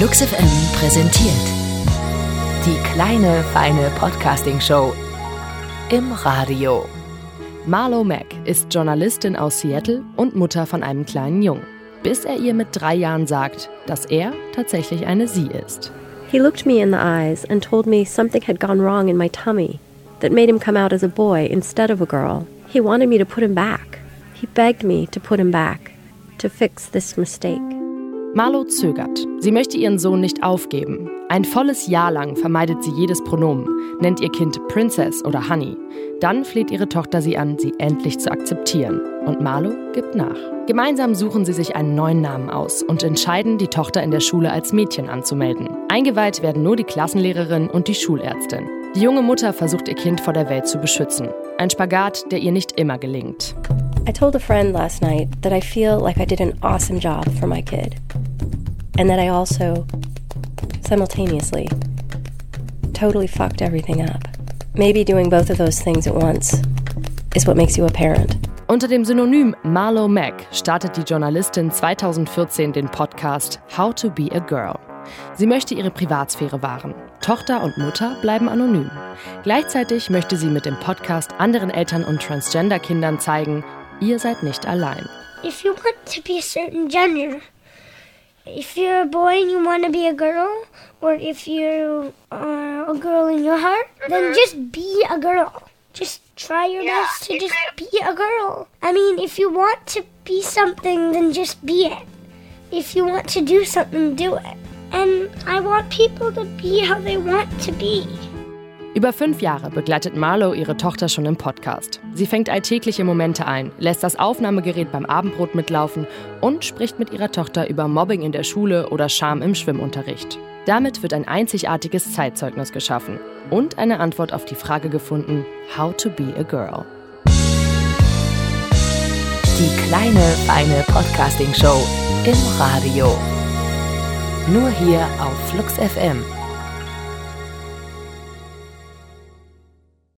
Flux FM präsentiert die kleine, feine Podcasting-Show im Radio. Marlo Mack ist Journalistin aus Seattle und Mutter von einem kleinen Jungen, bis er ihr mit 3 Jahren sagt, dass er tatsächlich eine Sie ist. He looked me in the eyes and told me something had gone wrong in my tummy that made him come out as a boy instead of a girl. He wanted me to put him back. He begged me to put him back, to fix this mistake. Marlo zögert. Sie möchte ihren Sohn nicht aufgeben. Ein volles Jahr lang vermeidet sie jedes Pronomen, nennt ihr Kind Princess oder Honey. Dann fleht ihre Tochter sie an, sie endlich zu akzeptieren. Und Marlo gibt nach. Gemeinsam suchen sie sich einen neuen Namen aus und entscheiden, die Tochter in der Schule als Mädchen anzumelden. Eingeweiht werden nur die Klassenlehrerin und die Schulärztin. Die junge Mutter versucht ihr Kind vor der Welt zu beschützen. Ein Spagat, der ihr nicht immer gelingt. I told a friend last night that I feel like I did an awesome job for my kid. And that I also, simultaneously, totally fucked everything up. Maybe doing both of those things at once is what makes you a parent. Unter dem Synonym Marlo Mack startet die Journalistin 2014 den Podcast How to be a Girl. Sie möchte ihre Privatsphäre wahren. Tochter und Mutter bleiben anonym. Gleichzeitig möchte sie mit dem Podcast anderen Eltern und Transgender-Kindern zeigen, ihr seid nicht allein. If you want to be a certain gender, if you're a boy and you want to be a girl, or if you are a girl in your heart, then just be a girl. Just try your best to just be a girl. I mean, if you want to be something, then just be it. If you want to do something, do it. And I want people to be how they want to be. Über 5 Jahre begleitet Marlo ihre Tochter schon im Podcast. Sie fängt alltägliche Momente ein, lässt das Aufnahmegerät beim Abendbrot mitlaufen und spricht mit ihrer Tochter über Mobbing in der Schule oder Scham im Schwimmunterricht. Damit wird ein einzigartiges Zeitzeugnis geschaffen und eine Antwort auf die Frage gefunden, how to be a girl. Die kleine, feine Podcasting-Show im Radio. Nur hier auf Flux FM.